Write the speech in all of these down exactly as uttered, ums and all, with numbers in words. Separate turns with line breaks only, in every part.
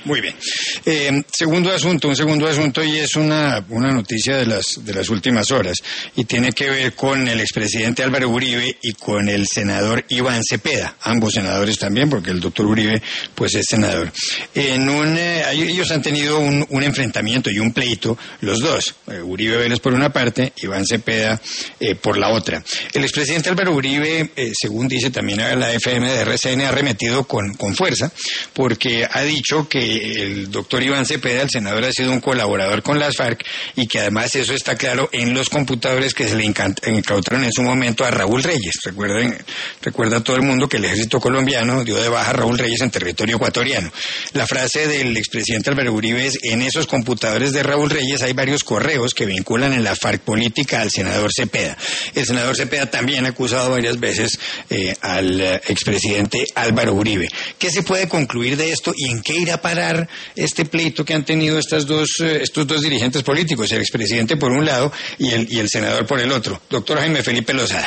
Muy bien. Eh, segundo asunto, un segundo asunto y es una, una noticia de las, de las últimas horas y tiene que ver con el expresidente Álvaro Uribe y con el senador Iván Cepeda, ambos senadores también, porque el doctor Uribe pues es senador. En un, eh, ellos han tenido un, un enfrentamiento y un pleito, los dos, eh, Uribe Vélez por una parte, Iván Cepeda eh, por la otra. El expresidente Álvaro Uribe, eh, según dice también la F M de R C N, ha arremetido con, con fuerza, porque ha dicho que el doctor Iván Cepeda, el senador, ha sido un colaborador con las FARC y que además eso está claro en los computadores que se le incautaron en su momento a Raúl Reyes. Recuerden, recuerda todo el mundo que el ejército colombiano dio de baja a Raúl Reyes en territorio ecuatoriano. La frase del expresidente Álvaro Uribe es: en esos computadores de Raúl Reyes hay varios correos que vinculan en la FARC política al senador Cepeda. El senador Cepeda también ha acusado varias veces eh, al expresidente Álvaro Uribe. ¿Qué se puede concluir de esto y en qué irá a parar este pleito que han tenido estas dos, eh, estos dos dirigentes políticos, el expresidente por un lado y el, y el senador por el otro? Doctor Jaime Felipe Lozada.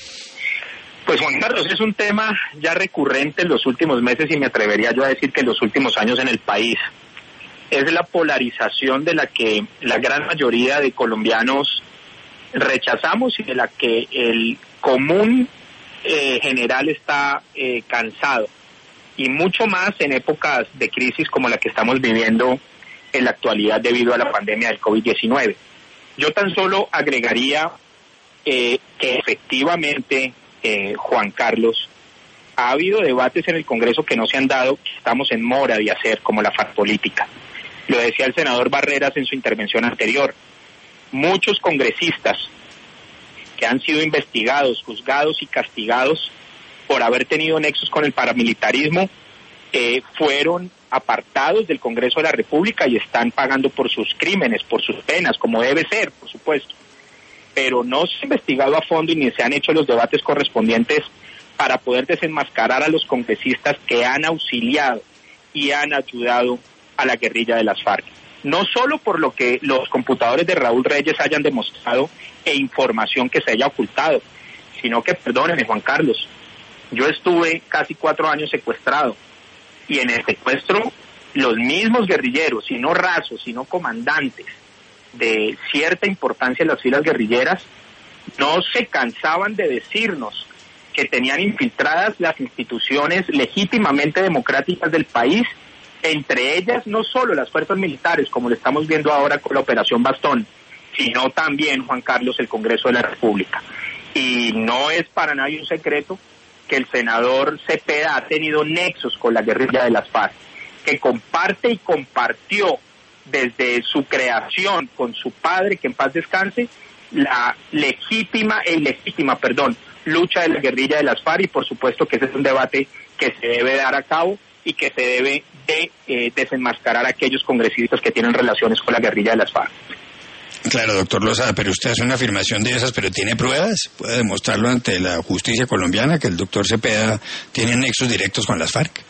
Pues Juan Carlos, es un tema ya recurrente en los últimos meses y me atrevería yo a decir que en los últimos años en el país. Es la polarización de la que la gran mayoría de colombianos rechazamos y de la que el común eh, general está eh, cansado. Y mucho más en épocas de crisis como la que estamos viviendo en la actualidad debido a la pandemia del COVID diecinueve. Yo tan solo agregaría eh, que efectivamente, eh, Juan Carlos, ha habido debates en el Congreso que no se han dado, que estamos en mora de hacer, como la FARC política. Lo decía el senador Barreras en su intervención anterior. Muchos congresistas que han sido investigados, juzgados y castigados por haber tenido nexos con el paramilitarismo, eh, fueron apartados del Congreso de la República y están pagando por sus crímenes, por sus penas, como debe ser, por supuesto. Pero no se ha investigado a fondo y ni se han hecho los debates correspondientes para poder desenmascarar a los congresistas que han auxiliado y han ayudado a la guerrilla de las FARC. No solo por lo que los computadores de Raúl Reyes hayan demostrado e información que se haya ocultado, sino que, perdónenme, Juan Carlos, yo estuve casi cuatro años secuestrado y en el secuestro los mismos guerrilleros, y no rasos, sino comandantes de cierta importancia en las filas guerrilleras, no se cansaban de decirnos que tenían infiltradas las instituciones legítimamente democráticas del país, entre ellas no solo las fuerzas militares, como lo estamos viendo ahora con la Operación Bastón, sino también, Juan Carlos, el Congreso de la República. Y no es para nadie un secreto que el senador Cepeda ha tenido nexos con la guerrilla de las FARC, que comparte y compartió desde su creación con su padre, que en paz descanse, la legítima e ilegítima, perdón, lucha de la guerrilla de las FARC, y por supuesto que ese es un debate que se debe dar a cabo y que se debe de eh, desenmascarar a aquellos congresistas que tienen relaciones con la guerrilla de las FARC.
Claro, doctor Lozada, pero usted hace una afirmación de esas, pero ¿tiene pruebas? ¿Puede demostrarlo ante la justicia colombiana que el doctor Cepeda tiene nexos directos con las FARC?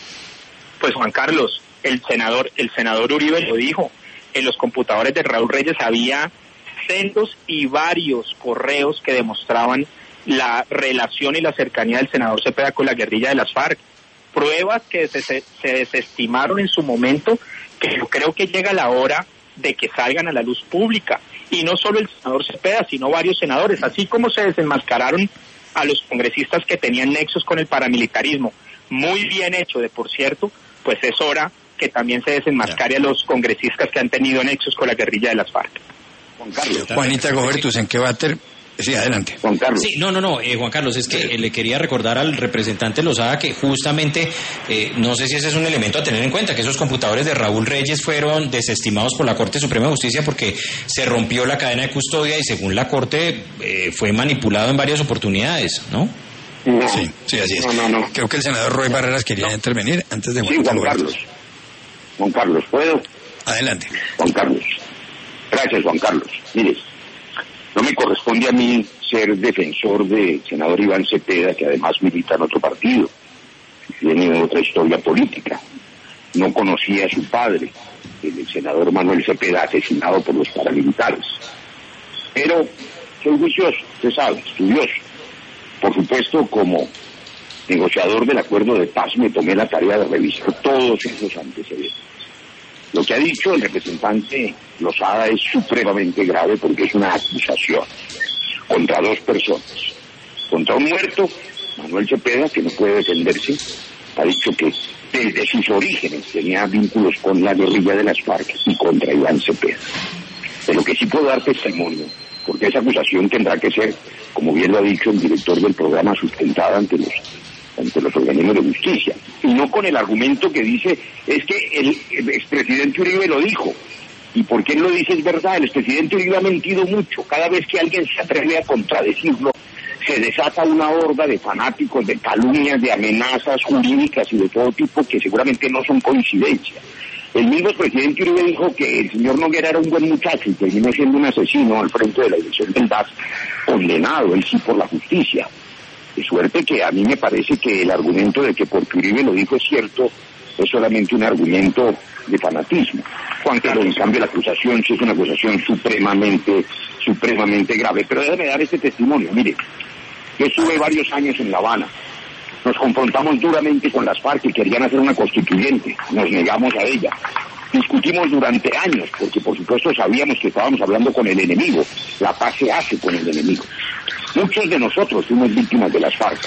Pues Juan Carlos, el senador, el senador Uribe lo dijo, en los computadores de Raúl Reyes había cientos y varios correos que demostraban la relación y la cercanía del senador Cepeda con la guerrilla de las FARC. Pruebas que se, se desestimaron en su momento, que yo creo que llega la hora de que salgan a la luz pública, y no solo el senador Cepeda, sino varios senadores, así como se desenmascararon a los congresistas que tenían nexos con el paramilitarismo, muy bien hecho de por cierto, pues es hora que también se desenmascare a los congresistas que han tenido nexos con la guerrilla de las FARC.
Juan Carlos. Juanita Gobertus, ¿en qué va a ter... Sí, adelante.
Juan Carlos.
Sí, no, no, no, eh, Juan Carlos, es que eh, le quería recordar al representante Lozada que justamente, eh, no sé si ese es un elemento a tener en cuenta, que esos computadores de Raúl Reyes fueron desestimados por la Corte Suprema de Justicia porque se rompió la cadena de custodia y según la Corte eh, fue manipulado en varias oportunidades, ¿no?
No,
sí, sí, así es.
No, no, no.
Creo que el senador Roy Barreras quería no. intervenir antes de...
Sí, Juan Carlos. Juan Carlos, ¿puedo?
Adelante.
Juan Carlos. Gracias, Juan Carlos. Mire, no me corresponde a mí ser defensor del senador Iván Cepeda, que además milita en otro partido, tiene otra historia política. No conocía a su padre, el senador Manuel Cepeda, asesinado por los paramilitares. Pero soy juicioso, usted sabe, estudioso. Por supuesto, como negociador del acuerdo de paz, me tomé la tarea de revisar todos esos antecedentes. Lo que ha dicho el representante Lozada es supremamente grave porque es una acusación contra dos personas. Contra un muerto, Manuel Cepeda, que no puede defenderse, ha dicho que desde sus orígenes tenía vínculos con la guerrilla de las FARC y contra Iván Cepeda. De lo que sí puedo dar testimonio, porque esa acusación tendrá que ser, como bien lo ha dicho el director del programa, sustentada ante los ante los organismos de justicia, y no con el argumento que dice, es que el, el expresidente Uribe lo dijo, y porque él lo dice es verdad, el expresidente Uribe ha mentido mucho, cada vez que alguien se atreve a contradecirlo, se desata una horda de fanáticos, de calumnias, de amenazas jurídicas y de todo tipo que seguramente no son coincidencias. El mismo expresidente Uribe dijo que el señor Noguera era un buen muchacho y terminó siendo un asesino al frente de la dirección del D A S, condenado, él sí por la justicia. De suerte que a mí me parece que el argumento de que porque Uribe lo dijo es cierto, es solamente un argumento de fanatismo. Juan Carlos, en cambio, la acusación sí es una acusación supremamente, supremamente grave. Pero déjame dar este testimonio. Mire, yo estuve varios años en La Habana. Nos confrontamos duramente con las FARC que querían hacer una constituyente. Nos negamos a ella. Discutimos durante años, porque por supuesto sabíamos que estábamos hablando con el enemigo. La paz se hace con el enemigo. Muchos de nosotros fuimos víctimas de las FARC.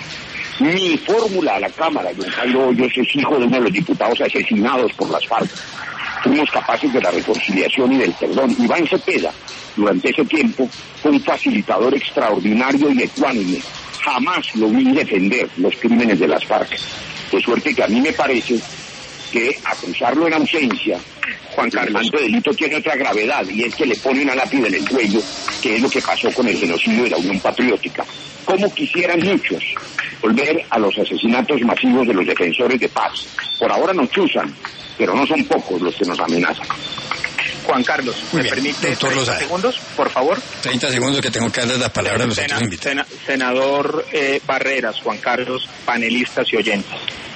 Mi fórmula a la Cámara, don Jairo Hoyos, es hijo de uno de los diputados asesinados por las FARC. Fuimos capaces de la reconciliación y del perdón. Iván Cepeda, durante ese tiempo, fue un facilitador extraordinario y ecuánime. Jamás lo vi defender los crímenes de las FARC. De suerte que a mí me parece que acusarlo en ausencia, Juan Carlos, el delito tiene otra gravedad, y es que le pone una lápida en el cuello, que es lo que pasó con el genocidio de la Unión Patriótica. Como quisieran muchos volver a los asesinatos masivos de los defensores de paz. Por ahora nos chuzan, pero no son pocos los que nos amenazan.
Juan Carlos,
Muy
¿me
bien,
permite
treinta
treinta segundos, por favor?
treinta segundos que tengo que darles la palabra a los
Sena,
otros invitados.
sena, senador eh, Barreras, Juan Carlos, panelistas y oyentes.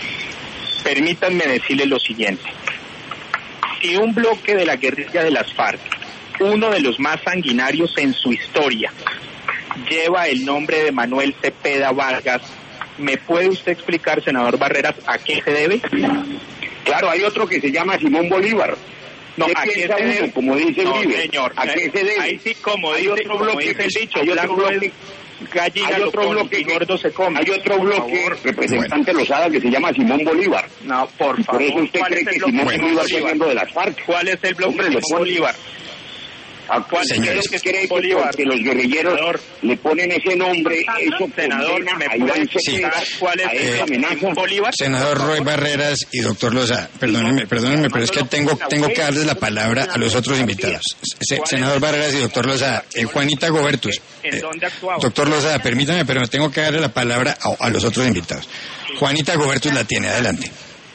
Permítanme decirles lo siguiente. Si un bloque de la guerrilla de las FARC, uno de los más sanguinarios en su historia, lleva el nombre de Manuel Cepeda Vargas, ¿me puede usted explicar, senador Barreras, a qué se debe?
Claro, hay otro que se llama Simón Bolívar.
No,
¿Qué
¿a qué
piensa
se
uno,
debe?
como dice
No,
Uribe?
señor,
¿A qué se debe?
Ahí sí, como
hay
dice,
otro
como
bloque,
dice el dicho,
hay otro
blanco
bloque,
es gallina
hay
lo
otro
pone
bloque
y gordo se come.
Hay otro bloque,
Por favor.
representante Lozada, que se llama Simón Bolívar.
No, por
Y por
favor.
eso usted
¿Cuál
cree
es el
que
bloque
Simón
de
Bolívar fue
Bolívar?
miembro de las FARC.
¿Cuál es el bloque
Hombre,
de
le
Simón
pone-
Bolívar?
¿A
¿Cuál
señores
es que
cree
Simón Bolívar?
que los guerrilleros
Senador.
le ponen ese nombre, eso
Senador,
condena
¿me
a
puede
Iván
explicar
Cepeda
cuál es
a
el
esa
bloque de
amenaza?
Simón Bolívar?
Senador Roy Barreras y doctor Lozada, perdónenme, perdónenme, pero es que tengo, tengo que darles la palabra a los otros invitados. Se- senador Barreras y doctor Lozada, eh, Juanita Gobertus.
¿En
eh,
dónde actuaba?
doctor Lozada, permítame, pero tengo que darle la palabra a, a los otros invitados. Juanita Gobertus la tiene, adelante.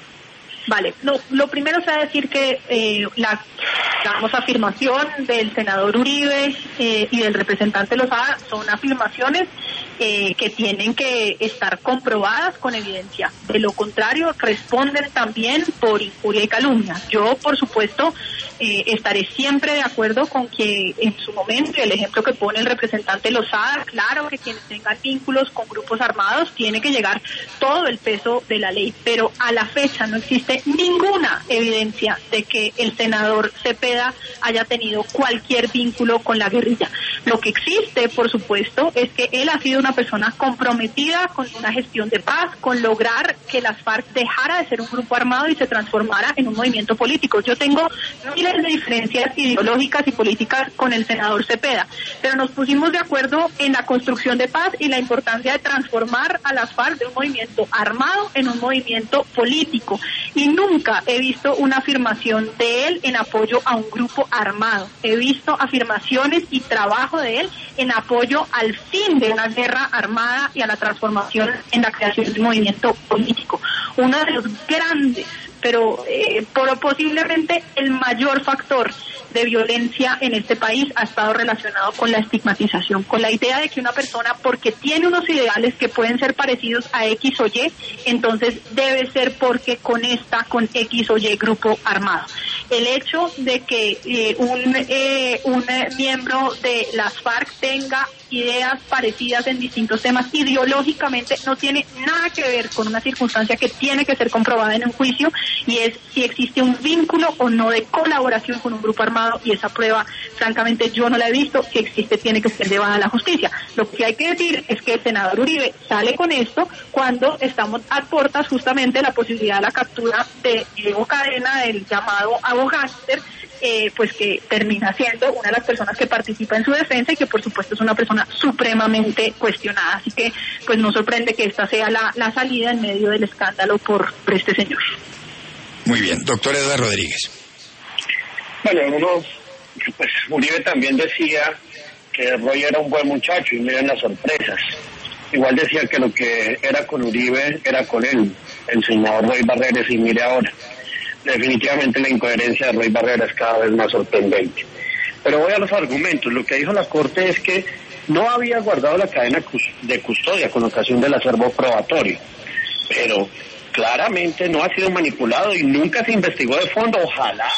Vale, lo, lo primero será decir que eh, la digamos, afirmación del senador Uribe eh, y del representante Lozada son afirmaciones eh, que tienen que estar comprobadas con evidencia. De lo contrario, responden también por injuria y calumnia. Yo, por supuesto, eh, estaré siempre de acuerdo con que en su momento, y el ejemplo que pone el representante Lozada, claro que quienes tengan vínculos con grupos armados tiene que llegar todo el peso de la ley, pero a la fecha no existe ninguna evidencia de que el senador Cepeda haya tenido cualquier vínculo con la guerrilla. Lo que existe, por supuesto, es que él ha sido una persona comprometida con una gestión de paz, con lograr que las FARC dejara de ser un grupo armado y se transformara en un movimiento político. Yo tengo miles de diferencias ideológicas y políticas con el senador Cepeda, pero nos pusimos de acuerdo en la construcción de paz y la importancia de transformar a las FARC de un movimiento armado en un movimiento político. Y nunca he visto una afirmación de él en apoyo a un grupo armado. He visto afirmaciones y trabajo de él en apoyo al fin de una guerra armada y a la transformación en la creación de un movimiento político. Uno de los grandes, pero eh, por, posiblemente el mayor factor de violencia en este país ha estado relacionado con la estigmatización, con la idea de que una persona, porque tiene unos ideales que pueden ser parecidos a X o Y, entonces debe ser porque conecta con X o Y grupo armado. El hecho de que eh, un, eh, un eh, miembro de las FARC tenga ideas parecidas en distintos temas, ideológicamente no tiene nada que ver con una circunstancia que tiene que ser comprobada en un juicio, y es si existe un vínculo o no de colaboración con un grupo armado, y esa prueba, francamente, yo no la he visto. Si existe, tiene que ser llevada a la justicia. Lo que hay que decir es que el senador Uribe sale con esto cuando estamos a puertas justamente de la posibilidad de la captura de Diego Cadena, del llamado abogánster, eh, pues que termina siendo una de las personas que participa en su defensa y que por supuesto es una persona supremamente cuestionada. Así que pues no sorprende que esta sea la, la salida en medio del escándalo por, por este señor.
Muy bien, doctor Eduardo Rodríguez.
Bueno, uno, pues Uribe también decía que Roy era un buen muchacho y miren las sorpresas. Igual decía que lo que era con Uribe era con él, el senador Roy Barreras, y mire ahora. Definitivamente la incoherencia de Roy Barreras es cada vez más sorprendente. Pero voy a los argumentos. Lo que dijo la Corte es que no había guardado la cadena de custodia con ocasión del acervo probatorio, pero claramente no ha sido manipulado y nunca se investigó de fondo. Ojalá,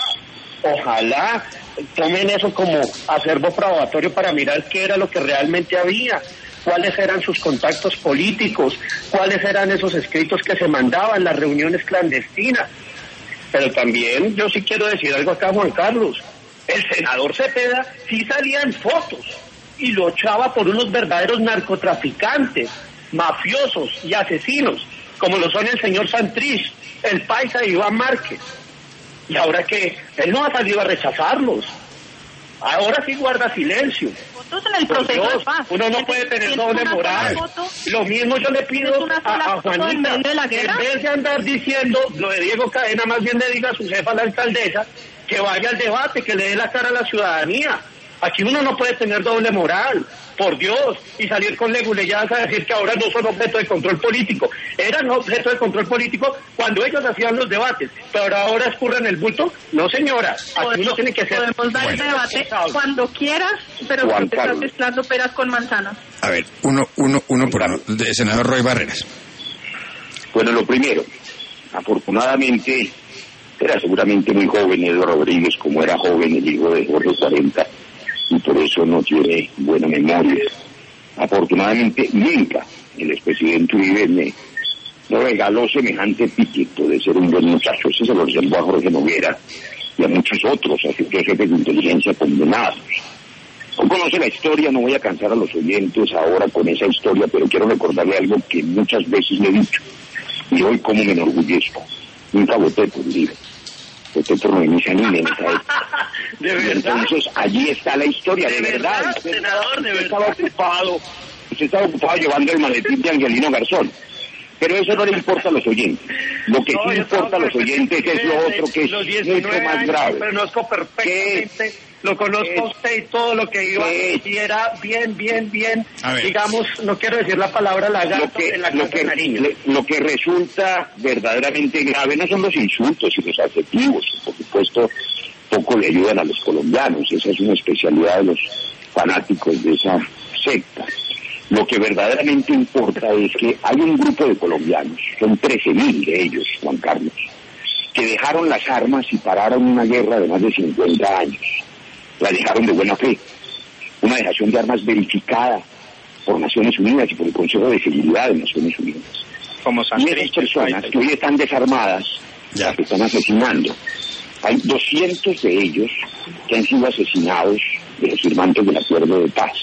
ojalá tomen eso como acervo probatorio para mirar qué era lo que realmente había, cuáles eran sus contactos políticos, cuáles eran esos escritos que se mandaban, las reuniones clandestinas. Pero también yo sí quiero decir algo acá, Juan Carlos. El senador Cepeda sí salía en fotos y lo echaba por unos verdaderos narcotraficantes, mafiosos y asesinos, como lo son el señor Santrich, el paisa de Iván Márquez. Y ahora que él no ha salido a rechazarlos, ahora sí guarda silencio.
Fotos en el proceso de paz.
Uno no puede tener doble moral. Lo mismo yo le pido a, a Juanita, en vez de andar diciendo lo de Diego Cadena, más bien le diga a su jefa, la alcaldesa, que vaya al debate, que le dé la cara a la ciudadanía. Aquí uno no puede tener doble moral, por Dios, y salir con leguleyadas a decir que ahora no son objeto de control político. Eran objeto de control político cuando ellos hacían los debates, pero ahora escurren el bulto. No, señora, aquí uno tiene que ser...
Podemos dar bueno, el debate cuando quieras, pero Juan te estás mezclando peras con manzanas.
A ver, uno, uno, uno por uno, de senador Roy Barreras.
Bueno, lo primero, afortunadamente, era seguramente muy joven Eduardo Rodríguez, como era joven el hijo de Jorge cuarenta, y por eso no tiene buena memoria. Afortunadamente, nunca el expresidente Uribe me, me regaló semejante epíteto de ser un buen muchacho. Ese se lo reservó a Jorge Noguera y a muchos otros, a sus jefes de inteligencia condenados. No conoce la historia, no voy a cansar a los oyentes ahora con esa historia, pero quiero recordarle algo que muchas veces le he dicho, y hoy como me enorgullezco. Nunca voté por Uribe. Voté por Noemí Janine en esa época.
¿De verdad?
Entonces, allí está la historia, de, de verdad.
verdad usted, senador, de
usted
verdad.
Estaba ocupado, usted estaba ocupado llevando el maletín de Angelino Garzón. Pero eso no le importa a los oyentes. Lo que no, sí importa a los oyentes es lo otro, que es mucho más grave.
Pero conozco perfectamente, lo conozco a usted y todo lo que iba, y era bien, bien, bien, digamos, no quiero decir la palabra lagarto,
lo que,
en la
lo que, le, lo que resulta verdaderamente grave no son los insultos y los adjetivos, por supuesto, poco le ayudan a los colombianos, esa es una especialidad de los fanáticos de esa secta. Lo que verdaderamente importa es que hay un grupo de colombianos, son trece mil de ellos, Juan Carlos, que dejaron las armas y pararon una guerra de más de cincuenta años. La dejaron de buena fe. Una dejación de armas verificada por Naciones Unidas y por el Consejo de Seguridad de Naciones Unidas.
Como
y esas personas que hoy están desarmadas, ya. las que están asesinando, hay doscientos de ellos que han sido asesinados de los firmantes del acuerdo de paz.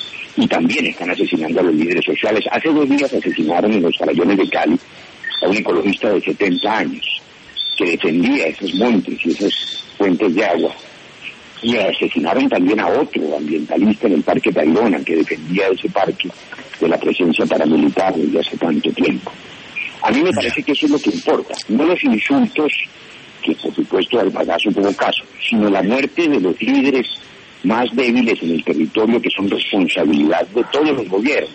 Y también están asesinando a los líderes sociales. Hace dos días asesinaron en los Farallones de Cali a un ecologista de setenta años que defendía esos montes y esas fuentes de agua. Y asesinaron también a otro ambientalista en el Parque Tayrona que defendía ese parque de la presencia paramilitar desde hace tanto tiempo. A mí me parece que eso es lo que importa, no los insultos, que por supuesto al bagazo tuvo caso, sino la muerte de los líderes más débiles en el territorio, que son responsabilidad de todos los gobiernos.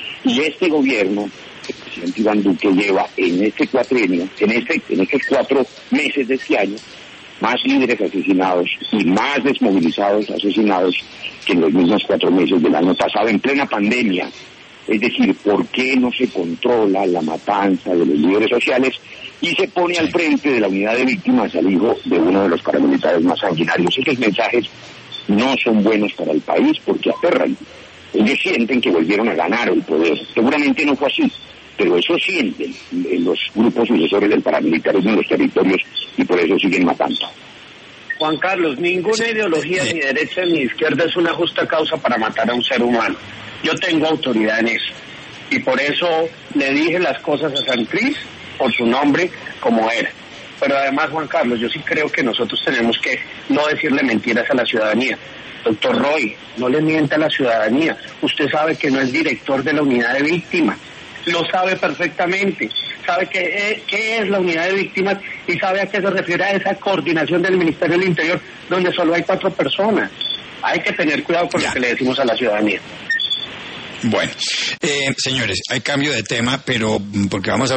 Y este gobierno, el presidente Iván Duque, lleva en este cuatrienio, en este, en estos cuatro meses de este año, más líderes asesinados y más desmovilizados asesinados que en los mismos cuatro meses del año pasado, en plena pandemia. Es decir, ¿por qué no se controla la matanza de los líderes sociales y se pone al frente de la unidad de víctimas al hijo de uno de los paramilitares más sanguinarios? Esos mensajes no son buenos para el país porque aterran, Ellos sienten que volvieron a ganar el poder. Seguramente no fue así, pero eso sienten en los grupos sucesores del paramilitarismo en los territorios y por eso siguen matando.
Juan Carlos, ninguna ideología ni derecha ni izquierda es una justa causa para matar a un ser humano. Yo tengo autoridad en eso. Y por eso le dije las cosas a Santrich por su nombre como era. Pero además, Juan Carlos, yo sí creo que nosotros tenemos que no decirle mentiras a la ciudadanía. Doctor Roy, no le mienta a la ciudadanía. Usted sabe que no es director de la unidad de víctimas. Lo sabe perfectamente. Sabe qué eh, qué es la unidad de víctimas y sabe a qué se refiere a esa coordinación del Ministerio del Interior, donde solo hay cuatro personas. Hay que tener cuidado con ya. lo que le decimos a la ciudadanía.
Bueno, eh, señores, hay cambio de tema, pero porque vamos a